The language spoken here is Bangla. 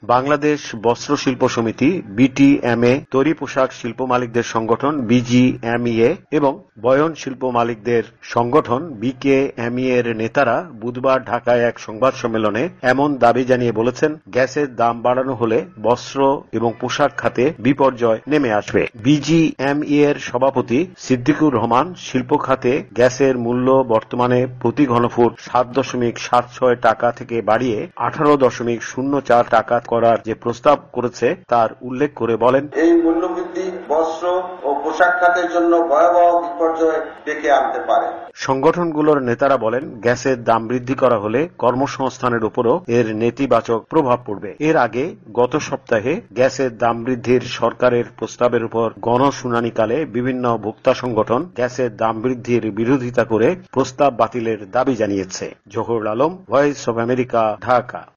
বাংলাদেশ বস্ত্র শিল্প সমিতি বিটিএমএ, তৈরি পোশাক শিল্প মালিকদের সংগঠন বিজিএমইএ এবং বয়ন শিল্প মালিকদের সংগঠন বিকেএমইএ এর নেতারা বুধবার ঢাকায় এক সংবাদ সম্মেলনে এমন দাবি জানিয়ে বলেছেন, গ্যাসের দাম বাড়ানো হলে বস্ত্র এবং পোশাক খাতে বিপর্যয় নেমে আসবে। বিজিএমইএ এর সভাপতি সিদ্দিকুর রহমান শিল্প খাতে গ্যাসের মূল্য বর্তমানে প্রতি ঘনফুট 7.76 টাকা থেকে বাড়িয়ে 18.04 টাকা করার যে প্রস্তাব করেছে তার উল্লেখ করে বলেন, এই মূল্যবৃদ্ধি বস্ত্র ও পোশাক খাতের জন্য ভয়াবহ বিপর্যয় ডেকে আনতে পারে। সংগঠনগুলোর নেতারা বলেন, গ্যাসের দাম বৃদ্ধি করা হলে কর্মসংস্থানের উপরও এর নেতিবাচক প্রভাব পড়বে। এর আগে গত সপ্তাহে গ্যাসের দাম বৃদ্ধির সরকারের প্রস্তাবের উপর গণশুনানিকালে বিভিন্ন ভোক্তা সংগঠন গ্যাসের দাম বৃদ্ধির বিরোধিতা করে প্রস্তাব বাতিলের দাবি জানিয়েছে। Zahurul Alam, voice of America, Dhaka.